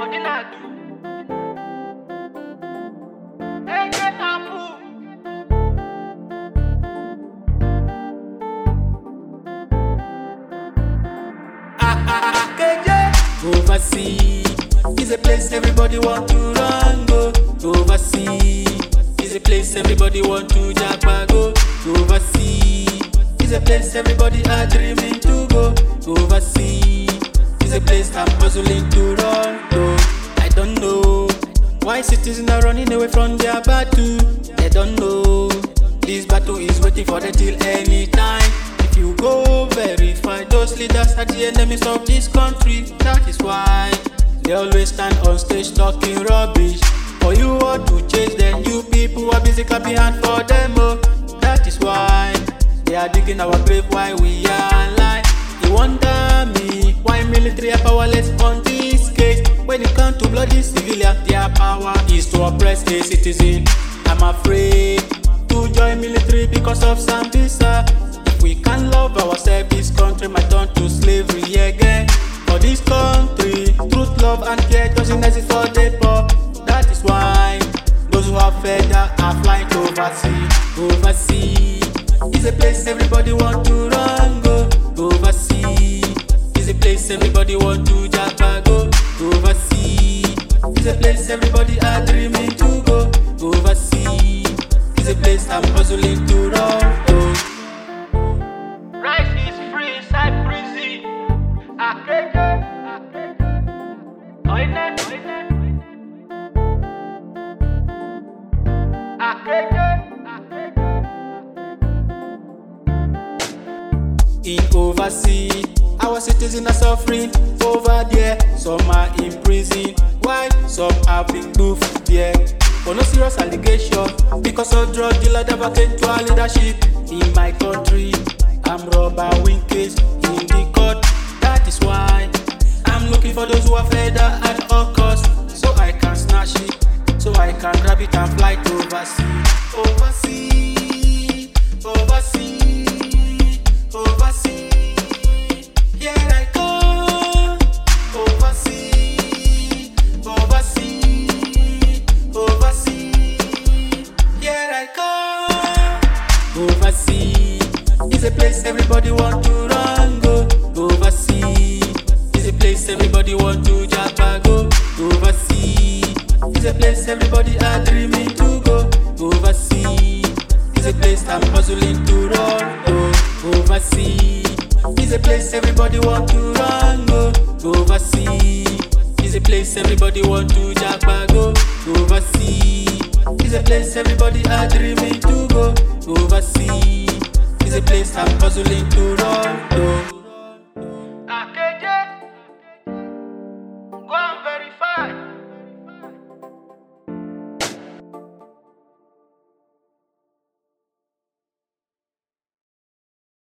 Overseas is a place everybody want to run go. Overseas is a place everybody want to japa go. Overseas is a place everybody are dreaming to go. Overseas is a place I'm puzzling to run go. I don't know why citizens are running away from their battle. They don't know this battle is waiting for them till any time. If you go verify, those leaders are the enemies of this country. That is why they always stand on stage talking rubbish. For you all to chase them, you people are busy clapping hand for them. Oh, that is why they are digging our grave while we are alive. You wonder me why military are powerless on this case. When it comes to bloody civilian, their power is to oppress a citizen. I'm afraid to join military because of Sambisa. If we can't love ourselves, this country might turn to slavery again. For this country, truth, love and care doesn't exist for the poor. That is why those who have fed are flying to overseas. Overseas is a place everybody want to run go. Overseas is a place everybody want to japa go. Overseas is a place everybody are dreaming to go. Overseas is a place I'm puzzling to run go. Rice is free inside prison. Akeke. Oine. Akeke. In overseas, our citizens are suffering over there. Some are in prison, while some are being moved there for no serious allegation because of drug dealer that came to our leadership. In my country, I'm robber win case in the court. That is why I'm looking for those who are fed at all costs, so I can snatch it, so I can grab it and fly to overseas. Overseas, overseas, overseas, here I come. Overseas, overseas, overseas, here I come. Overseas is a place everybody want to run go. Overseas is a place everybody want to japa go. Overseas is a place everybody are dreaming to go. Overseas is a place I'm puzzling to run go. Overseas is a place everybody want to run go. Overseas is a place everybody want to japa go. Overseas is a place everybody are dreaming to go. Overseas is a place I'm puzzling to run go.